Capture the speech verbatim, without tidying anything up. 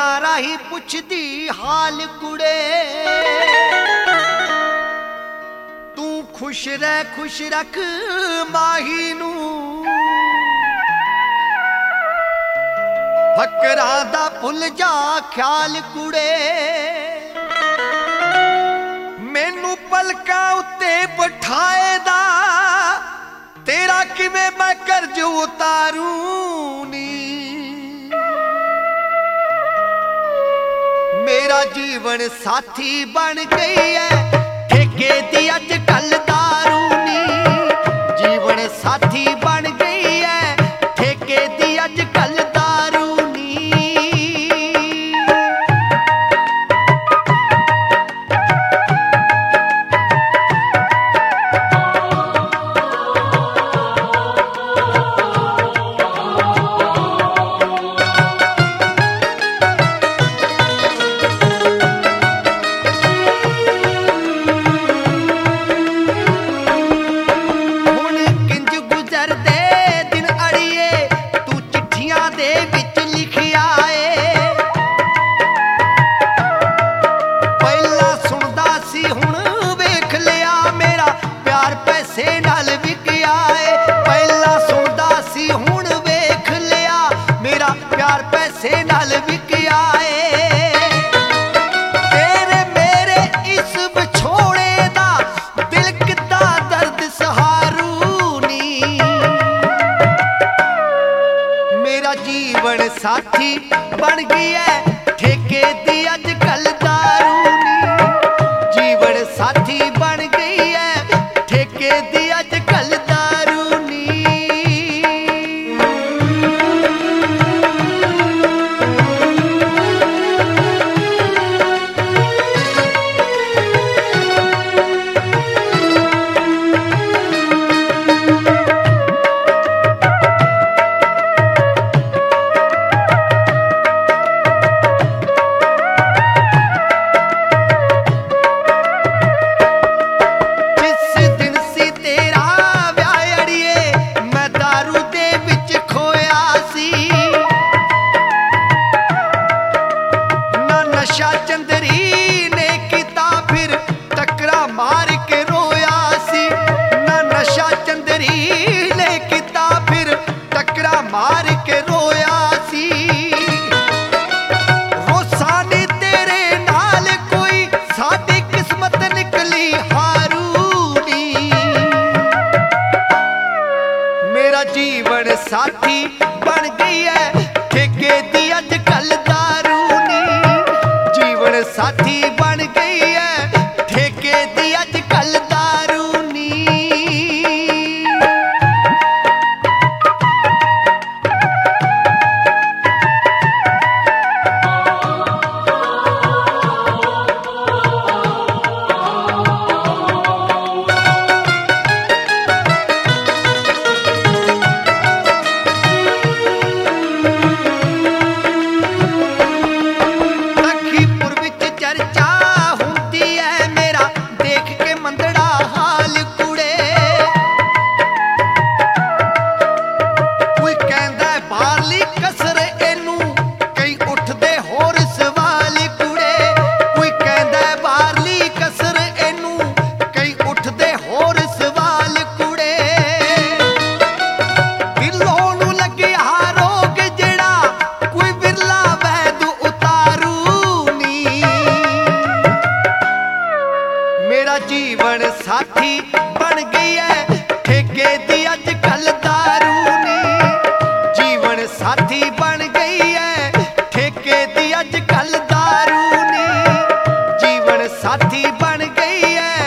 फेरियां राही पुछदी हाल कुड़े, तू खुश रह खुश रख माही नू, फकरां दा भुल जा ख्याल कुड़े। मैनू पलकां उत्ते बिठाए दा, तेरा किवें मैं कर्ज उतारूं नी। मेरा जीवन साथी बन गई है ठेके दी अज कल दारू नी। जीवन साथी बन गई है ठेके दी अज कल दारू नी। जीवन साथी बन गई है ठेके दी अज कल दारू नी। जीवन साथी बन गई है ठेके दी अज कल दारू नी। नशा चंदरी ने किता फिर टकरा मार के रोया सी। ना नशा चंदरी ने किता फिर टकरा मार के रोया सी। रोसानी तेरे नाल कोई साडी किस्मत निकली हारूनी। मेरा जीवन साथी बन गई है ठेके दी अज कल दारू नी। जीवन साथी बन गई है ठेके दी अज कल दारू नी। मेरा जीवन साथी बन गई है ठेके दी अज कल दारू नी। जीवन साथी बन गई है ठेके दी अज कल दारू नी। जीवन साथी बन गई है